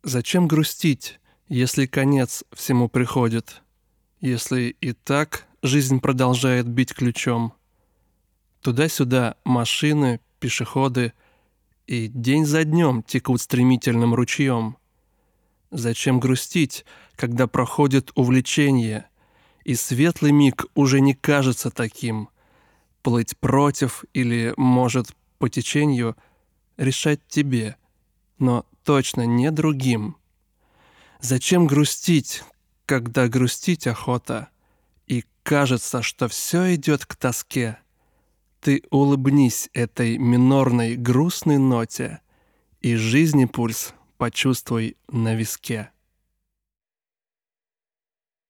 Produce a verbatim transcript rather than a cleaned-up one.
Зачем грустить, если конец всему приходит? Если и так жизнь продолжает бить ключом? Туда-сюда машины, пешеходы, и день за днем текут стремительным ручьем. Зачем грустить, когда проходит увлечение, и светлый миг уже не кажется таким? Плыть против или, может, по течению — решать тебе, но точно не другим. Зачем грустить, когда грустить охота, и кажется, что все идет к тоске? Ты улыбнись этой минорной грустной ноте, и жизни пульс почувствуй на виске.